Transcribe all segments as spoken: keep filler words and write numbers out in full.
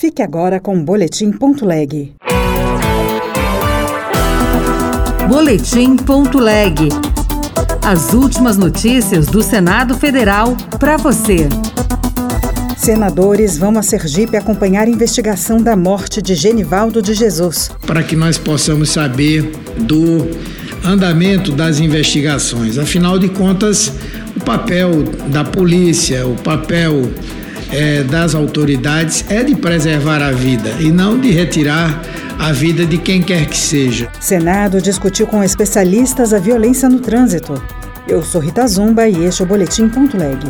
Fique agora com o Boletim Ponto Leg. Boletim Ponto Leg. As últimas notícias do Senado Federal para você. Senadores vão a Sergipe acompanhar a investigação da morte de Genivaldo de Jesus. Para que nós possamos saber do andamento das investigações. Afinal de contas, o papel da polícia, o papel é, das autoridades é de preservar a vida e não de retirar a vida de quem quer que seja. Senado discutiu com especialistas a violência no trânsito. Eu sou Rita Zumba e este é o Boletim Ponto Leg.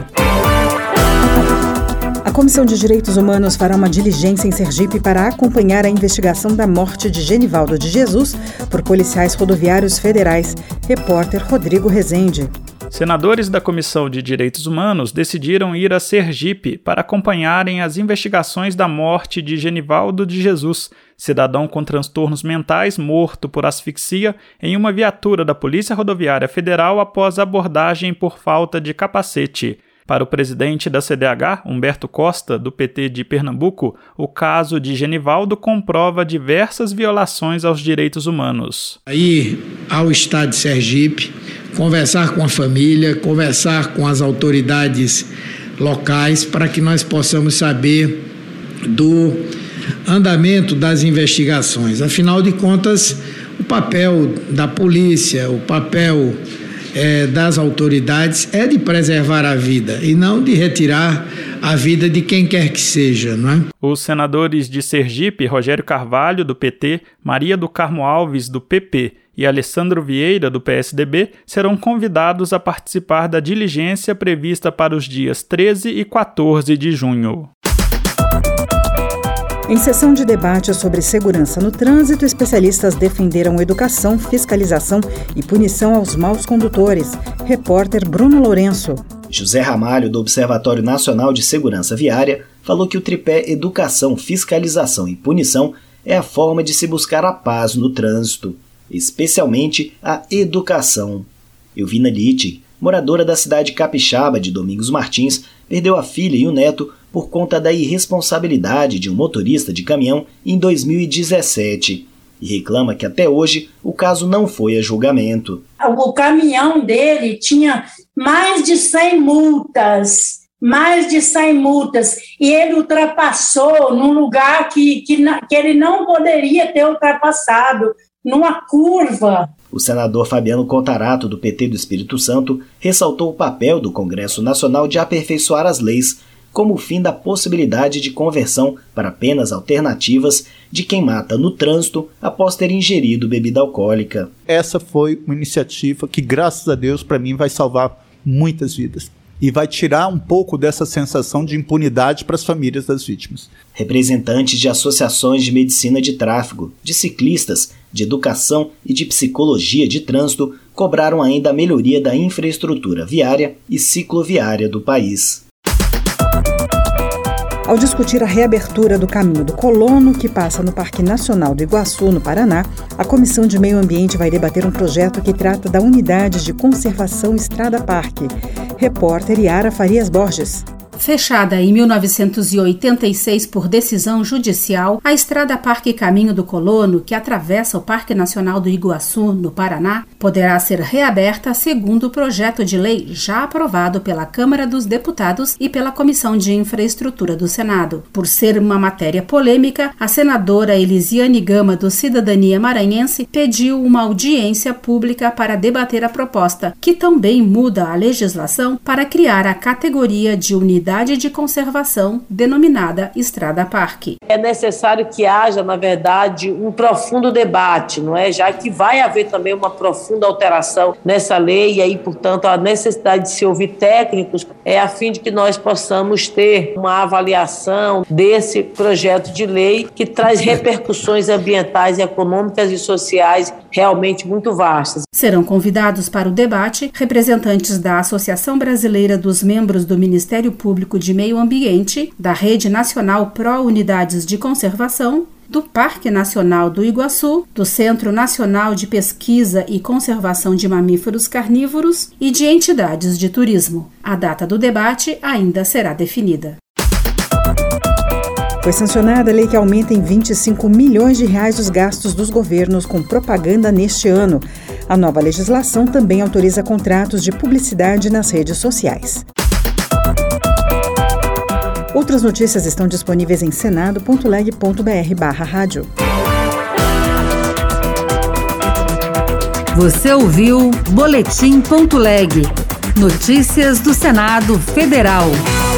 A Comissão de Direitos Humanos fará uma diligência em Sergipe para acompanhar a investigação da morte de Genivaldo de Jesus por policiais rodoviários federais. Repórter Rodrigo Rezende. Senadores da Comissão de Direitos Humanos decidiram ir a Sergipe para acompanharem as investigações da morte de Genivaldo de Jesus, cidadão com transtornos mentais morto por asfixia em uma viatura da Polícia Rodoviária Federal após abordagem por falta de capacete. Para o presidente da C D H, Humberto Costa, do P T de Pernambuco, o caso de Genivaldo comprova diversas violações aos direitos humanos. Ir ao estado de Sergipe, conversar com a família, conversar com as autoridades locais para que nós possamos saber do andamento das investigações. Afinal de contas, o papel da polícia, o papel É, das autoridades é de preservar a vida e não de retirar a vida de quem quer que seja, não é? Os senadores de Sergipe, Rogério Carvalho, do P T, Maria do Carmo Alves, do P P e Alessandro Vieira, do P S D B, serão convidados a participar da diligência prevista para os dias treze e quatorze de junho. Em sessão de debate sobre segurança no trânsito, especialistas defenderam educação, fiscalização e punição aos maus condutores. Repórter Bruno Lourenço. José Ramalho, do Observatório Nacional de Segurança Viária, falou que o tripé educação, fiscalização e punição é a forma de se buscar a paz no trânsito, especialmente a educação. Elvina Litti, moradora da cidade capixaba de Domingos Martins, perdeu a filha e o neto por conta da irresponsabilidade de um motorista de caminhão em dois mil e dezessete e reclama que até hoje o caso não foi a julgamento. O caminhão dele tinha mais de cem multas, mais de cem multas, e ele ultrapassou num lugar que, que, que ele não poderia ter ultrapassado, numa curva. O senador Fabiano Contarato, do P T do Espírito Santo, ressaltou o papel do Congresso Nacional de aperfeiçoar as leis, como o fim da possibilidade de conversão para penas alternativas de quem mata no trânsito após ter ingerido bebida alcoólica. Essa foi uma iniciativa que, graças a Deus, para mim vai salvar muitas vidas e vai tirar um pouco dessa sensação de impunidade para as famílias das vítimas. Representantes de associações de medicina de tráfego, de ciclistas, de educação e de psicologia de trânsito cobraram ainda a melhoria da infraestrutura viária e cicloviária do país. Ao discutir a reabertura do Caminho do Colono, que passa no Parque Nacional do Iguaçu, no Paraná, a Comissão de Meio Ambiente vai debater um projeto que trata da Unidade de Conservação Estrada Parque. Repórter Yara Farias Borges. Fechada em mil novecentos e oitenta e seis por decisão judicial, a Estrada Parque Caminho do Colono, que atravessa o Parque Nacional do Iguaçu, no Paraná, poderá ser reaberta segundo o projeto de lei já aprovado pela Câmara dos Deputados e pela Comissão de Infraestrutura do Senado. Por ser uma matéria polêmica, a senadora Elisiane Gama, do Cidadania Maranhense, pediu uma audiência pública para debater a proposta, que também muda a legislação para criar a categoria de unidade de conservação denominada Estrada Parque. É necessário que haja, na verdade, um profundo debate, não é? Já que vai haver também uma profunda alteração nessa lei e aí, portanto, a necessidade de se ouvir técnicos é a fim de que nós possamos ter uma avaliação desse projeto de lei que traz repercussões ambientais, econômicas e sociais realmente muito vastas. Serão convidados para o debate representantes da Associação Brasileira dos Membros do Ministério Público de Meio Ambiente, da Rede Nacional Pró-Unidades de Conservação, do Parque Nacional do Iguaçu, do Centro Nacional de Pesquisa e Conservação de Mamíferos Carnívoros e de entidades de turismo. A data do debate ainda será definida. Foi sancionada a lei que aumenta em vinte e cinco milhões de reais os gastos dos governos com propaganda neste ano. A nova legislação também autoriza contratos de publicidade nas redes sociais. Outras notícias estão disponíveis em senado ponto leg ponto br barra rádio. Você ouviu Boletim ponto leg. Notícias do Senado Federal.